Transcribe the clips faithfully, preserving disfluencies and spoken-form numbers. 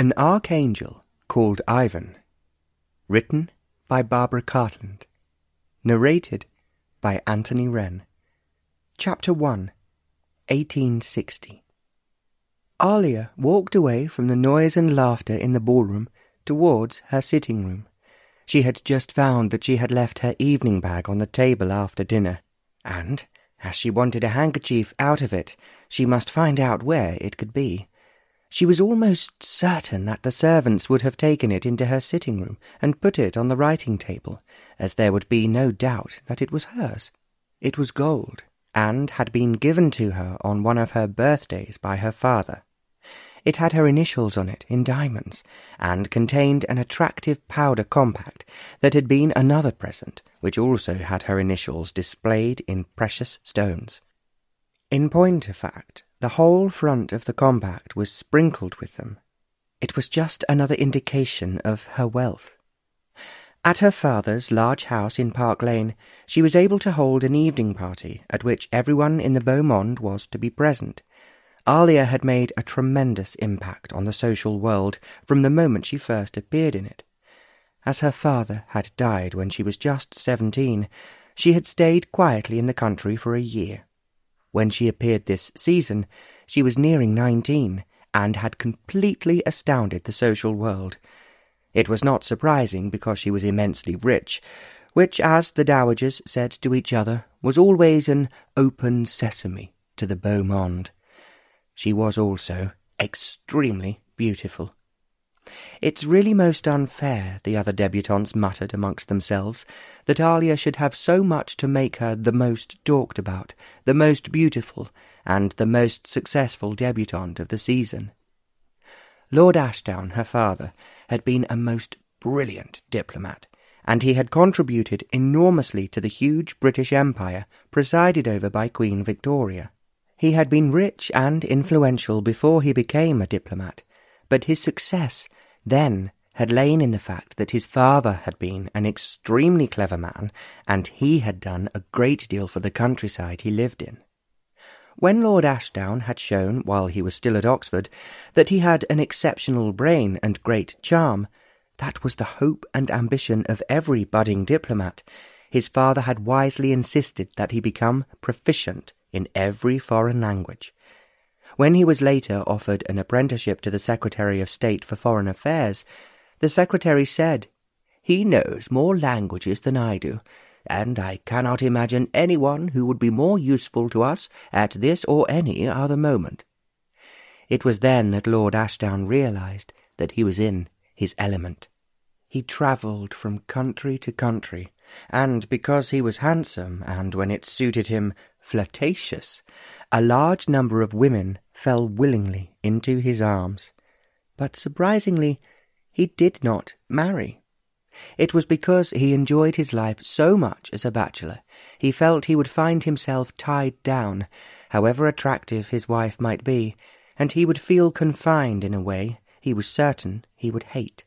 An Archangel Called Ivan. Written by Barbara Cartland. Narrated by Anthony Wren. Chapter one. eighteen sixty. Alia walked away from the noise and laughter in the ballroom towards her sitting room. She had just found that she had left her evening bag on the table after dinner, and, as she wanted a handkerchief out of it, she must find out where it could be. She was almost certain that the servants would have taken it into her sitting room and put it on the writing table, as there would be no doubt that it was hers. It was gold, and had been given to her on one of her birthdays by her father. It had her initials on it in diamonds, and contained an attractive powder compact that had been another present, which also had her initials displayed in precious stones. In point of fact, the whole front of the compact was sprinkled with them. It was just another indication of her wealth. At her father's large house in Park Lane, she was able to hold an evening party at which everyone in the beau monde was to be present. Alia had made a tremendous impact on the social world from the moment she first appeared in it. As her father had died when she was just seventeen, she had stayed quietly in the country for a year. When she appeared this season, she was nearing nineteen, and had completely astounded the social world. It was not surprising, because she was immensely rich, which, as the dowagers said to each other, was always an open sesame to the beau monde. She was also extremely beautiful. "It's really most unfair," the other debutantes muttered amongst themselves, "that Alia should have so much to make her the most talked about, the most beautiful, and the most successful debutante of the season." Lord Ashdown, her father, had been a most brilliant diplomat, and he had contributed enormously to the huge British Empire presided over by Queen Victoria. He had been rich and influential before he became a diplomat, but his success then had lain in the fact that his father had been an extremely clever man, and he had done a great deal for the countryside he lived in. When Lord Ashdown had shown, while he was still at Oxford, that he had an exceptional brain and great charm, that was the hope and ambition of every budding diplomat, his father had wisely insisted that he become proficient in every foreign language. When he was later offered an apprenticeship to the Secretary of State for Foreign Affairs, the Secretary said, "He knows more languages than I do, and I cannot imagine anyone who would be more useful to us at this or any other moment." It was then that Lord Ashdown realized that he was in his element. He travelled from country to country, and because he was handsome, and when it suited him, flirtatious, a large number of women fell willingly into his arms. But surprisingly, he did not marry. It was because he enjoyed his life so much as a bachelor. He felt he would find himself tied down, however attractive his wife might be, and he would feel confined in a way he was certain he would hate.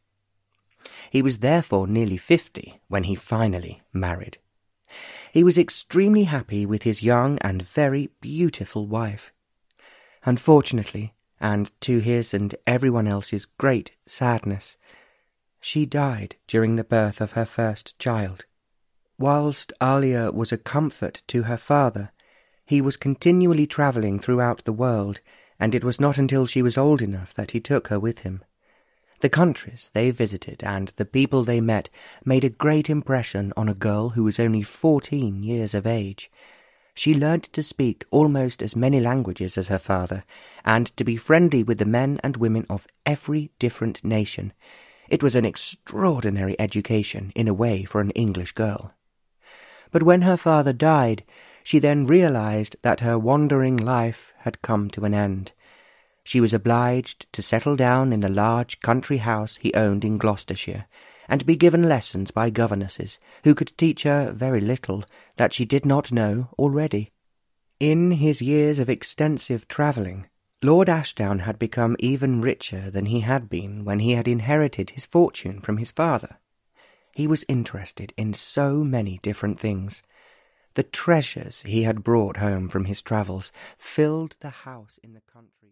He was therefore nearly fifty when he finally married. He was extremely happy with his young and very beautiful wife. Unfortunately, and to his and everyone else's great sadness, she died during the birth of her first child. Whilst Alia was a comfort to her father, he was continually travelling throughout the world, and it was not until she was old enough that he took her with him. The countries they visited and the people they met made a great impression on a girl who was only fourteen years of age. She learnt to speak almost as many languages as her father, and to be friendly with the men and women of every different nation. It was an extraordinary education in a way for an English girl. But when her father died, she then realized that her wandering life had come to an end. She was obliged to settle down in the large country house he owned in Gloucestershire, and be given lessons by governesses who could teach her very little that she did not know already. In his years of extensive travelling, Lord Ashdown had become even richer than he had been when he had inherited his fortune from his father. He was interested in so many different things. The treasures he had brought home from his travels filled the house in the country.